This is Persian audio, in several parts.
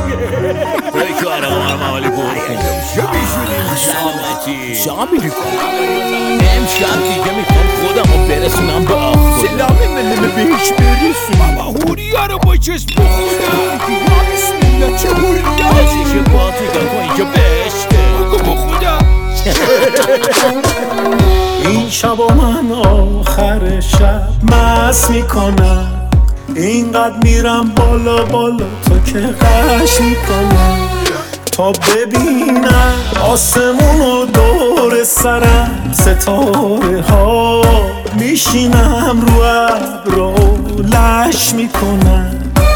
بکارم عملی برکن شاملی امشب دیگه میخوام خودم رو برسونم به آخر سلامی منمه بهش برسون بابا هوریا رو با چشم بخودم یا بسم الله چه هوریا چه باتی دکو اینجا بشته بگو بخودم این شب و من آخر شب مست میکنم اینقدر میرم بالا بالا تا که غش میکنم تا ببینم آسمون و دور سرم ستاره ها میشینم رو ابر و لش میکنم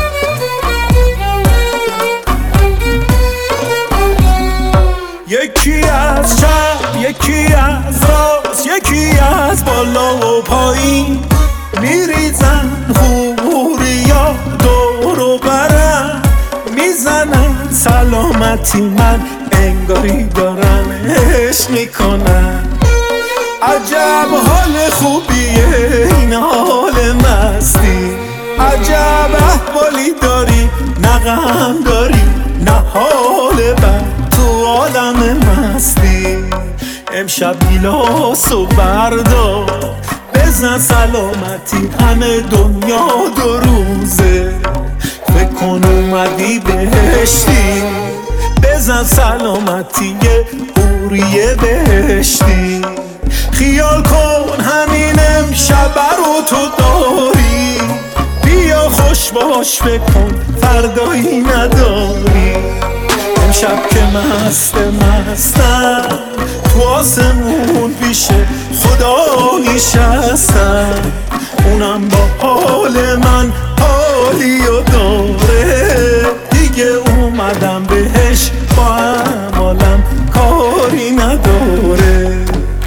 یکی از چپ یکی از راست یکی از بالا و پایین میریزن هوریا دور و برم میزنن سلامتی من انگاری دارم عشق میکنن عجب حال خوبیه این حال مستی عجب احوالی داری نه غم داری نه حال بد تو عالم مستی امشب گیلاس و بردار بزن سلامتی همه دنیا دو روزه فکر کن اومدی بهشتی بزن سلامتی یه حوریه بهشتی خیال کن همین امشب رو تو داری بیا خوش باش بکن فردایی نداری امشب که مستم تو آسمون پیش خدا نشستم اونم با حال من حالی و داره دیگه اومدم بهش با عمالم کاری نداره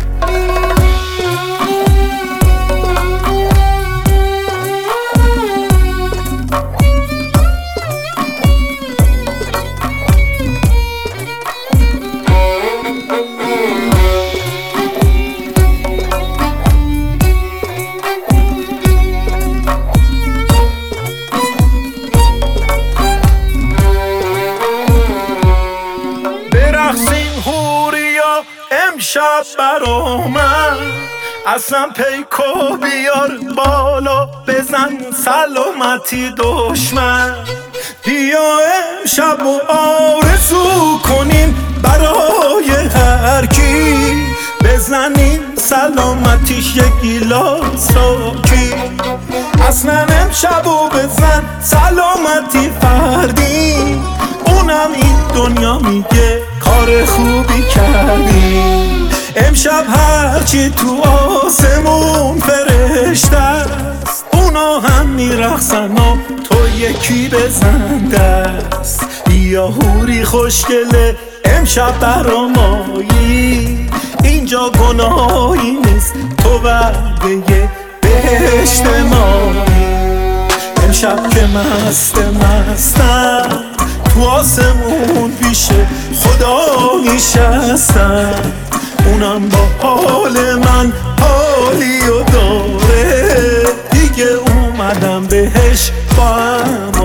امشب برا من اصلا پیکو بیار بالا بزن سلامتی دشمن بیا امشب و آرزو کنیم برای هر کی بزنیم سلامتیش یک گیلاس راکی اصلا امشب و بزن سلامتی فردی اونم این دنیا میگه کار خوبی کردی امشب هرچی تو آسمون فرشته است اونا هم میرقصن و تو یکی بزن دست بیا حوری خوشگله امشب برامایی اینجا گناهی نیست تو وعده بهشت مایی امشب که مستم تو آسمون پیش خدا نشستم اونم با حال من حالی و داره دیگه اومدم بهش با